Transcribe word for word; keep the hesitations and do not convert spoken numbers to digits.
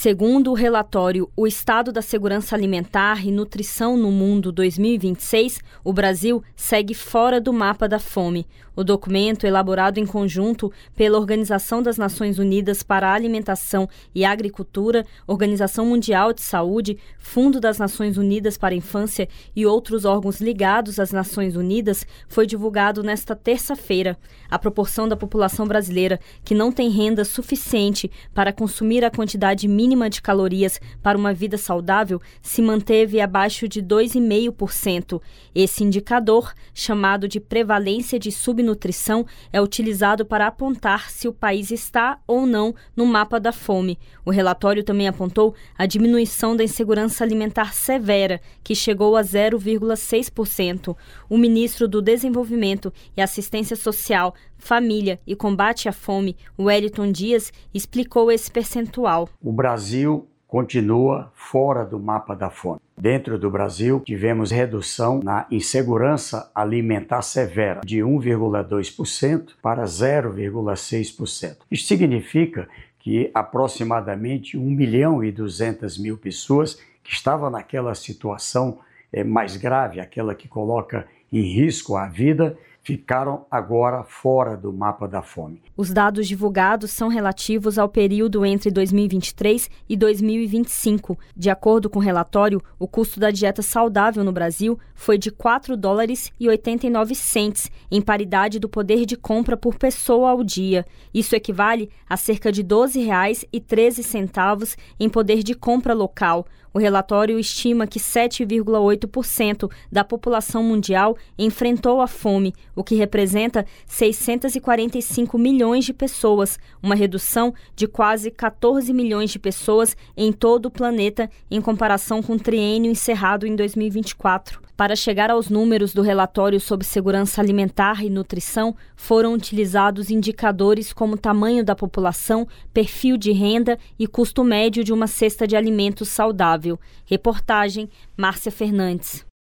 Segundo o relatório O Estado da Segurança Alimentar e Nutrição no Mundo dois mil e vinte e seis, o Brasil segue fora do mapa da fome. O documento, elaborado em conjunto pela Organização das Nações Unidas para a Alimentação e Agricultura, Organização Mundial de Saúde, Fundo das Nações Unidas para a Infância e outros órgãos ligados às Nações Unidas, foi divulgado nesta terça-feira. A proporção da população brasileira que não tem renda suficiente para consumir a quantidade mínima de calorias para uma vida saudável se manteve abaixo de dois vírgula cinco por cento. Esse indicador, chamado de prevalência de subnutrição, é utilizado para apontar se o país está ou não no mapa da fome. O relatório também apontou a diminuição da insegurança alimentar severa, que chegou a zero vírgula seis por cento. O ministro do Desenvolvimento e Assistência Social, Família e Combate à Fome, Wellington Dias, explicou esse percentual. O Brasil continua fora do mapa da fome. Dentro do Brasil, tivemos redução na insegurança alimentar severa de um vírgula dois por cento para zero vírgula seis por cento. Isso significa que aproximadamente um milhão e duzentas mil pessoas que estavam naquela situação é, mais grave, aquela que coloca em risco a vida, ficaram agora fora do mapa da fome. Os dados divulgados são relativos ao período entre dois mil e vinte e três e dois mil e vinte e cinco. De acordo com o relatório, o custo da dieta saudável no Brasil foi de quatro dólares e oitenta e nove centavos, em paridade do poder de compra por pessoa ao dia. Isso equivale a cerca de doze reais e treze centavos em poder de compra local. O relatório estima que sete vírgula oito por cento da população mundial enfrentou a fome, o que representa seiscentos e quarenta e cinco milhões de pessoas, uma redução de quase quatorze milhões de pessoas em todo o planeta em comparação com o triênio encerrado em dois mil e vinte e quatro. Para chegar aos números do relatório sobre segurança alimentar e nutrição, foram utilizados indicadores como tamanho da população, perfil de renda e custo médio de uma cesta de alimentos saudável. Reportagem Márcia Fernandes.